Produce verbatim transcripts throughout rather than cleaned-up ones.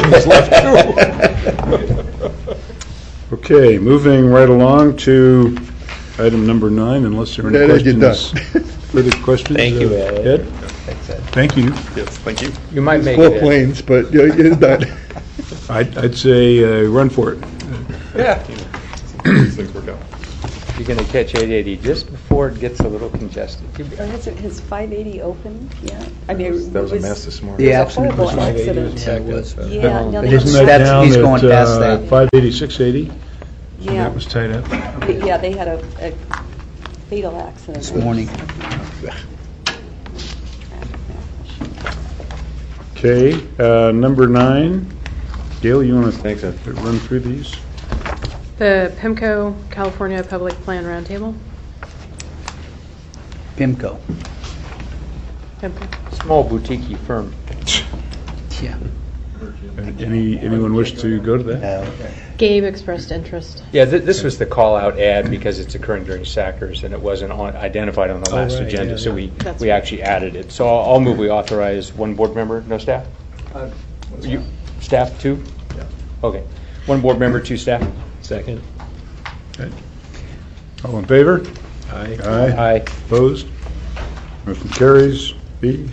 Courtney's left too. Okay, moving right along to item number nine, unless there are any Ed, you're questions. done. Further questions? Thank you, Uh, Ed. Ed? Thanks, Ed. Thank you. Yes, thank you. You might make Full it. Ed. planes, but yeah, you're done. I'd, I'd say uh, run for it. Yeah. These things work out. You're going to catch eight eighty just before it gets a little congested. Or has it, has five eighty opened yet? I mean, it That was a was- mess this morning. It The was a horrible accident was accident. Yeah, it was. uh, Yeah, no, But they isn't had- that That's- down he's at going past uh, that. five eighty-six eighty? Yeah, That was tied up? yeah, they had a a fatal accident. This morning. Okay, uh, number nine. Gail, you want to Thanks, Ed. run through these? The PIMCO California Public Plan Roundtable. PIMCO. PIMCO. Small boutique firm. Yeah. Any, anyone wish to go to that? Gabe expressed interest. Yeah, th- this was the call-out ad because it's occurring during Sackers, and it wasn't on, identified on the Oh, last right, agenda, yeah, so yeah. we, That's we right. actually added it. So I'll, I'll move we authorize one board member, no staff? You, staff, two? Yeah. Okay. One board member, two staff? Second. Okay. All in favor? Aye. Aye. Aye. Opposed? Motion carries. B.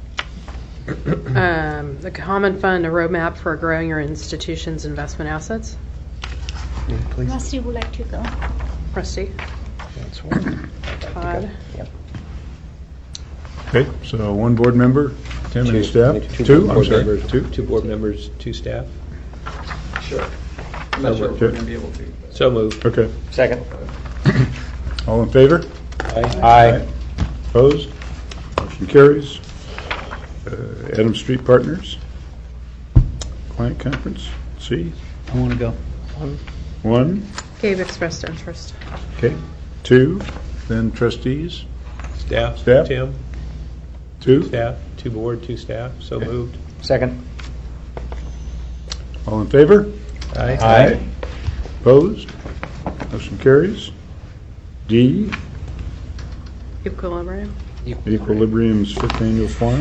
Um, the Common Fund, a roadmap for growing your institution's investment assets. Rusty would like to go. Rusty. That's one. Todd. Yep. Okay, so one board member, Tim, any Two. staff? Two Two, I'm board sorry, members. two. Two board members, two staff. Sure. I'm not sure if Okay. we're going to be able to. but- So moved. Okay, Second. all in favor? Aye. Opposed? Motion carries. Uh, Adams Street Partners, Client Conference, C. I want to go. One, Gabe expressed interest. okay. Two, then trustees, Staff. Staff? Tim. two. Staff. Two board, two staff. So Okay. moved. Second. All in favor? Aye. Aye. Opposed? Motion carries. D, Equilibrium. Equilibrium's fifth annual forum.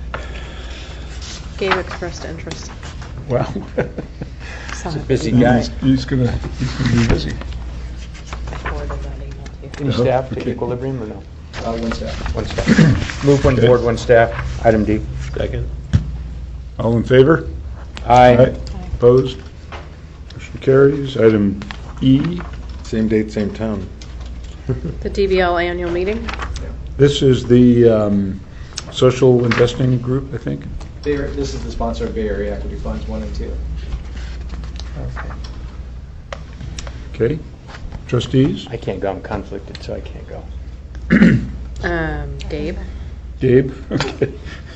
Gabe expressed interest. Wow. Saw He's a it. busy guy. He's he's gonna, he's gonna be busy. Forwarded that email to you. Any staff to Okay. Equilibrium or no? Uh, one staff. One staff. Move one Okay. board, one staff. Item D. Second. All in favor? Aye. Opposed? Motion carries. Item E, Same date, same town. The D B L annual meeting. this is the um, social investing group, I think. Bay Area- This is the sponsor of Bay Area Equity Funds one and two. Okay. Trustees? I can't go. I'm conflicted, so I can't go. Um, Gabe. Gabe? Okay.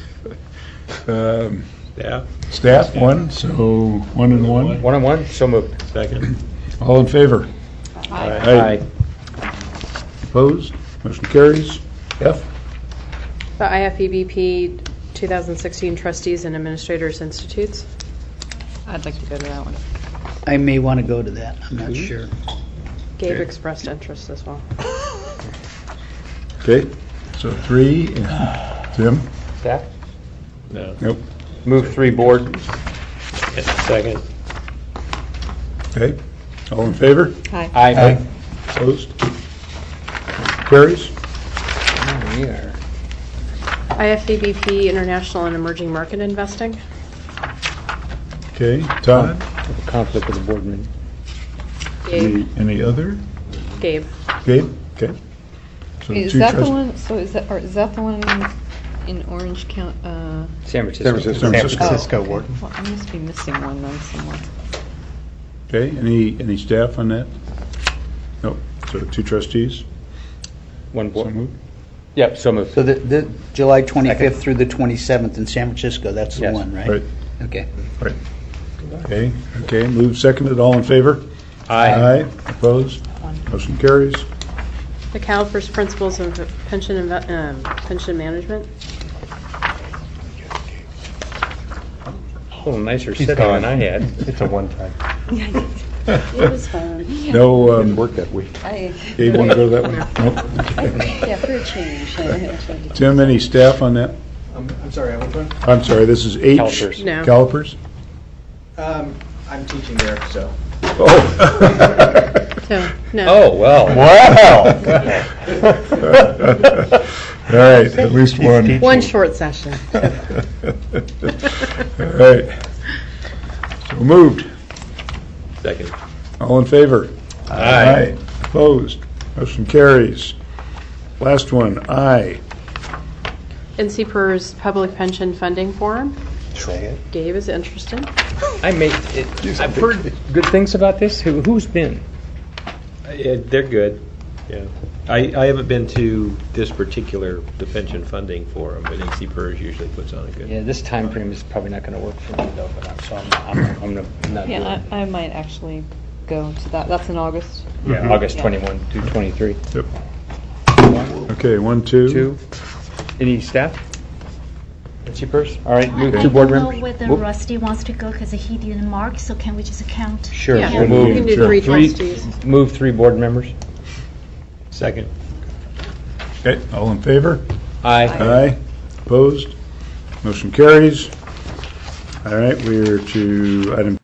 Um, Staff. Staff, one, so one and one. One on one. So moved. Second. All in favor? Aye. Opposed? Motion carries. F? The I F E B P twenty sixteen Trustees and Administrators Institutes. I'd like to go to that one. I may want to go to that. I'm not sure. Gabe Okay. expressed interest as well. Okay, so three, and Tim? Staff. No. Nope. Move three board. Second. Okay, all in favor? Hi. Aye. Opposed? Carries. We are. I F E B P International and Emerging Market Investing. Okay, Todd? Conflict with the board meeting. Gabe. Any, any other? Gabe. Gabe? Okay. So Is two that the trust- one, so is that, or is that the one in Orange County? uh, San Francisco. San Francisco. San Francisco. oh, okay. Well, I must be missing one then somewhere. Okay, any, any staff on that? Nope, so two trustees? One So board. moved. Yep. So moved. So the, the July twenty-fifth through the twenty-seventh in San Francisco, that's the Yes. one, right? Right, Okay. right. Okay, okay, moved, seconded, all in favor? Aye. Opposed? Motion carries. The CalPERS Principles of Pension Inve- um, Pension Management. A little nicer setting than I had. It's a one-time. It was fun. No, um, Work that week. I, Gabe, want to go to that one? Nope. yeah, for a change. I- I- Tim, any staff on that? Um, I'm sorry, which one? I'm sorry, this is H. Calipers. No. Calipers? Um, I'm teaching there, so. Oh. So, no. Oh, well. Wow. All right, at least one. One short session. All right. So moved. Second. All in favor? Aye. Opposed? Motion carries. Last one, aye. N C P E R S Public Pension Funding Forum. Second. Dave is interested. I made it, I've heard good things about this. Who, who's been? Yeah, they're good, yeah. I, I haven't been to this particular, the pension funding forum, but N C P E R S usually puts on a good. Yeah, this time frame is probably not going to work for me though, but I'm, so I'm, I'm, I'm not- I'm not doing Yeah, it. I, I might actually go to that. That's in August. Yeah, August Yeah. twenty-one to twenty-three. Yep. Okay, one, two. Two. Any staff? N C P E R S? All right, move I two board don't know members. whether Whoop. Rusty wants to go because he didn't mark, so can we just count? Sure, Yeah, we'll we move. can do Sure. three Three, trustees. move three board members. Second. Okay, all in favor? Aye. Aye. Opposed? Motion carries. All right, we're to item